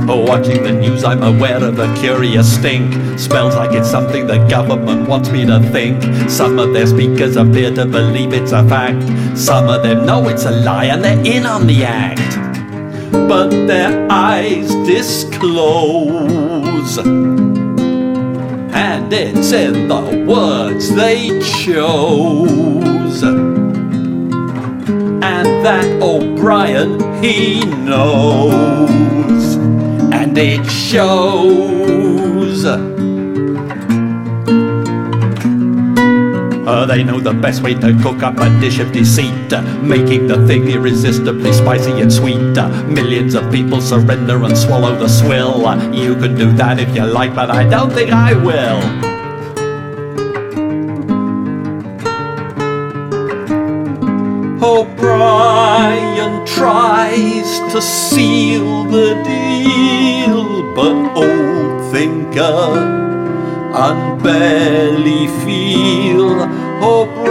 Watching the news, I'm aware of a curious stink. Smells like it's something the government wants me to think. Some of their speakers appear to believe it's a fact. Some of them know it's a lie and they're in on the act. But their eyes disclose, and it's in the words they chose. And that O'Brien, he knows, and it shows. They know the best way to cook up a dish of deceit, making the thing irresistibly spicy and sweet. Millions of people surrender and swallow the swill. You can do that if you like, but I don't think I will. O'Brien tries to seal the deal, but old thinker and barely feel. O'Brien